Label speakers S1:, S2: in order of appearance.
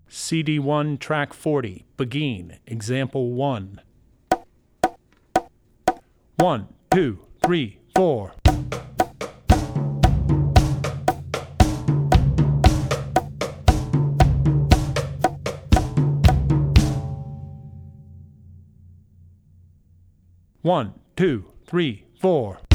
S1: CD1, track 40, Begin, example 1. 1, 2, 3, 4. One, two, three, four.